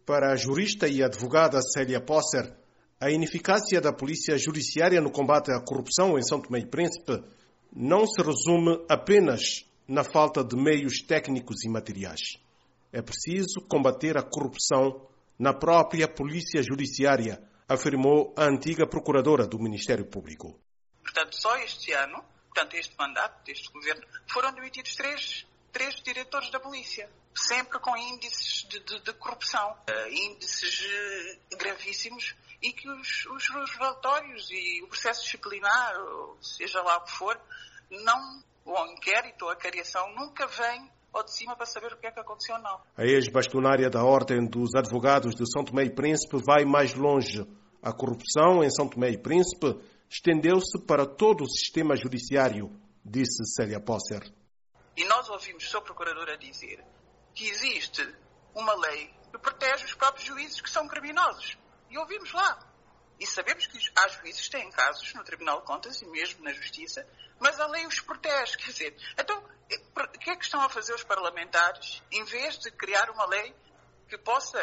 Para a jurista e advogada Célia Posser, a ineficácia da polícia judiciária no combate à corrupção em São Tomé e Príncipe não se resume apenas na falta de meios técnicos e materiais. É preciso combater a corrupção na própria polícia judiciária, afirmou a antiga procuradora do Ministério Público. Portanto, só este ano, este mandato deste governo, foram demitidos três diretores da polícia, sempre com índices de corrupção, índices gravíssimos, e que os relatórios e o processo disciplinar, seja lá o que for, o inquérito ou a cariação nunca vem ao de cima para saber o que é que aconteceu ou não. A ex-bastonária da Ordem dos Advogados de São Tomé e Príncipe vai mais longe. A corrupção em São Tomé e Príncipe estendeu-se para todo o sistema judiciário, disse Célia Posser. E nós ouvimos o Sr. Procurador a dizer que existe uma lei que protege os próprios juízes que são criminosos. E ouvimos lá. E sabemos que há juízes que têm casos no Tribunal de Contas e mesmo na Justiça, mas a lei os protege. Quer dizer, então, o que é que estão a fazer os parlamentares, em vez de criar uma lei que possa,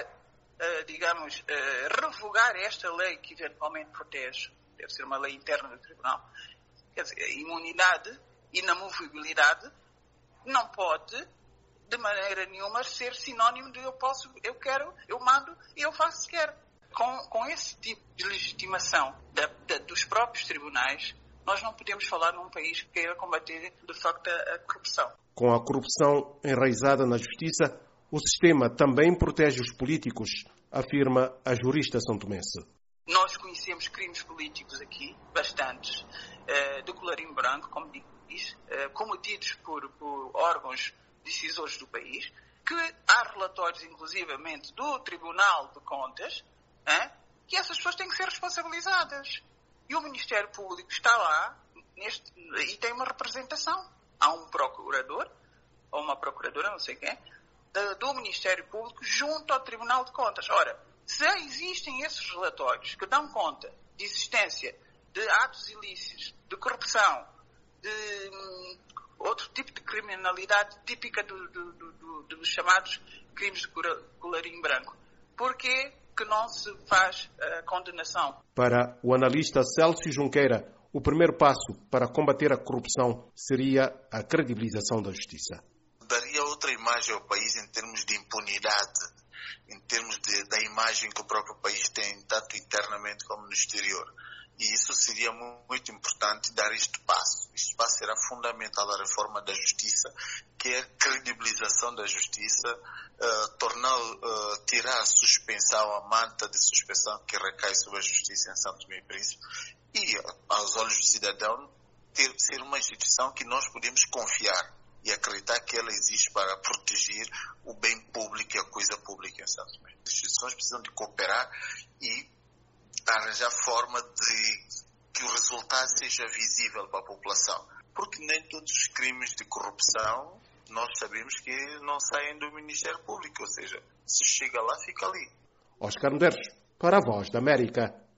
revogar esta lei que eventualmente protege? Deve ser uma lei interna do Tribunal. Quer dizer, a imunidade e inamovibilidade não pode, de maneira nenhuma, ser sinónimo de eu quero, eu mando e eu faço se quero. Com esse tipo de legitimação dos próprios tribunais, nós não podemos falar num país que queira combater, de facto, a corrupção. Com a corrupção enraizada na justiça, o sistema também protege os políticos, afirma a jurista santomense. Nós conhecemos crimes políticos aqui, bastantes, de colarinho branco, como diz, cometidos por órgãos decisores do país, que há relatórios, inclusivamente, do Tribunal de Contas, que essas pessoas têm que ser responsabilizadas. E o Ministério Público está lá e tem uma representação. Há um procurador, ou uma procuradora, não sei quem, do Ministério Público junto ao Tribunal de Contas. Ora, se existem esses relatórios que dão conta de existência de atos ilícitos, de corrupção, de outro tipo de criminalidade típica dos chamados crimes de colarinho branco, porquê que não se faz a condenação? Para o analista Célcio Junqueira, o primeiro passo para combater a corrupção seria a credibilização da justiça. Daria outra imagem ao país em termos de impunidade, em termos da imagem que o próprio país tem, tanto internamente como no exterior. E isso seria muito importante, dar este passo. Este passo será fundamental da reforma da justiça, que é a credibilização da justiça, tirar a suspensão, a manta de suspensão que recai sobre a justiça em São Tomé e Príncipe, e, aos olhos do cidadão, ser uma instituição que nós podemos confiar e acreditar que ela existe para proteger o bem público e a coisa pública em São Tomé. As instituições precisam de cooperar e arranjar forma de que o resultado seja visível para a população. Porque nem todos os crimes de corrupção nós sabemos que não saem do Ministério Público, ou seja, se chega lá, fica ali. Oscar Medeiros, para a Voz da América.